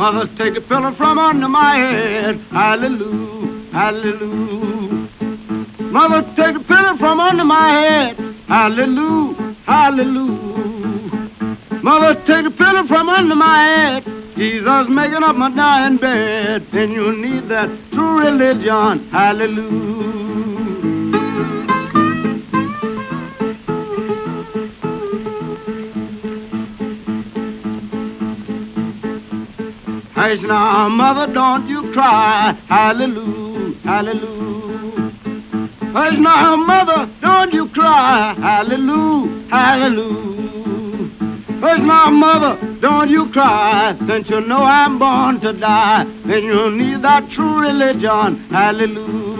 Mother, take a pillow from under my head. Hallelujah, hallelujah. Mother, take a pillow from under my head. Hallelujah, hallelujah. Mother, take a pillow from under my head. Jesus making up my dying bed. Then you need that true religion. Hallelujah. Hush now, mother, don't you cry. Hallelujah, hallelujah. Hush now, mother, don't you cry. Hallelujah, hallelujah. Hush now, mother, don't you cry. Since you know I'm born to die, then you'll need that true religion. Hallelujah.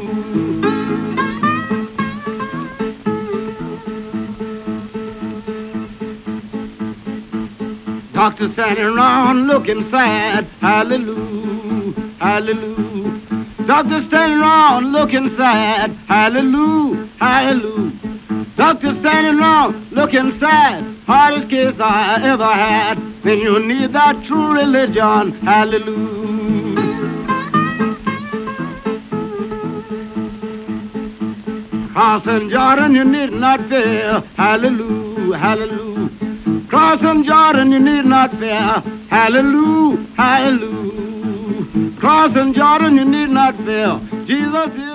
Doctor standing around looking sad. Hallelujah, hallelujah. Doctor standing around looking sad. Hallelujah, hallelujah. Doctor standing around looking sad. Hardest case I ever had. Then you need that true religion. Hallelujah. Crossing Jordan, you need not fear. Hallelujah, hallelujah. Crossing Jordan, you need not fear. Hallelujah, hallelujah. Crossing Jordan, you need not fear. Jesus is